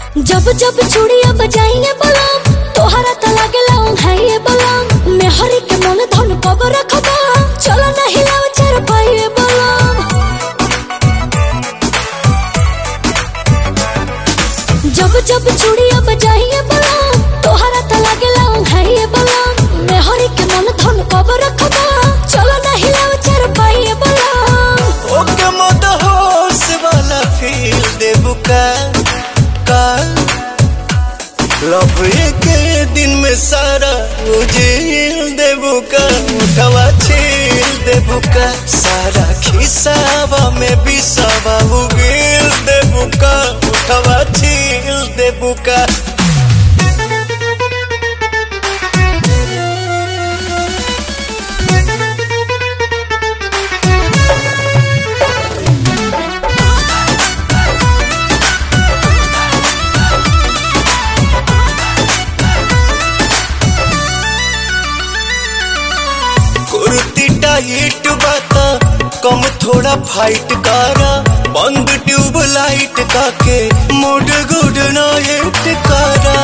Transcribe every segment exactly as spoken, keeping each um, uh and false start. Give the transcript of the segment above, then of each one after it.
जब जब चूड़िया बजाइए बलम तोहरा त लागेला उंघाइए बलम मेहरी के मन धन कब रखबा चलो ना हिलाव चार पाइए बलम। जब जब चूड़िया बजाइए बलम तोहरा त लागेला उंघाइए बलम मेहरी के मन धन कब रखबा चलो ना हिलाव चार पाइए बलम। ओके मत होश वाला फील देबू का लव के दिन में सारा उजील देबू का उठवा छील देबू का सारा खिसावा में बिसावा उगील देबू का उठवा छील देबू का। कुर्ती टाइट बाता कम थोड़ा फाइट करा बंद ट्यूब लाइट काके मूड गुड नाइट करा।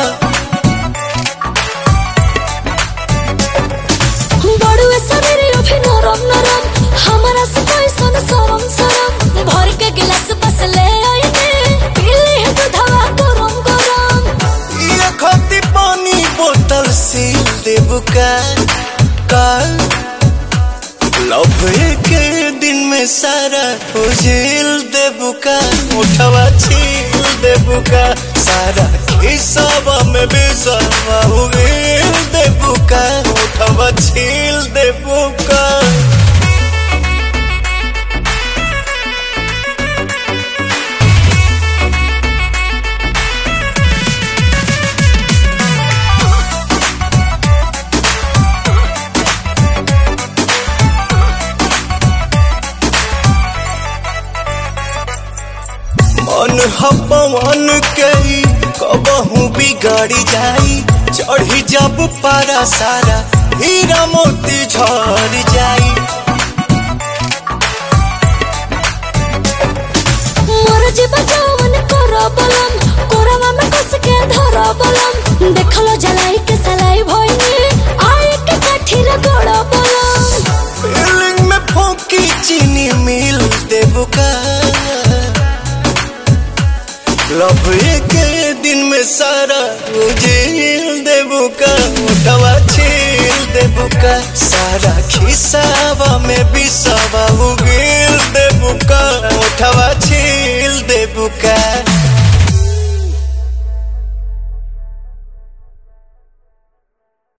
बड़ुए शरीर अभी नरम नरम हमारा से कोई सन सरम सरम भर के गिलास बस ले आइए पीले है दूधवा गरम गरम। ये खाती पानी बोतल सील देबू का लव के दिन में सारा उजील देबू का उठवा छील देबू का सारा खिसावा में बिसावा उगील देबू का उठवा छील देबू का। मन हपवन के कबहू बिगड़ी जाई चढ़ी जब पारा सारा हीरा मोती झड़ जाई। मोर जीवा जवन करो बलम कोरवा में कस के धरो बलम देखलो जलाई के सलाई भइनी आए के काठी रे गोड़ा बलम। फीलिंग में फोकी चीनी मिल देबू का लव के दिन में सारा उजील देबू का उठवा छील देबू का सारा खिसावा में बिसावा उगील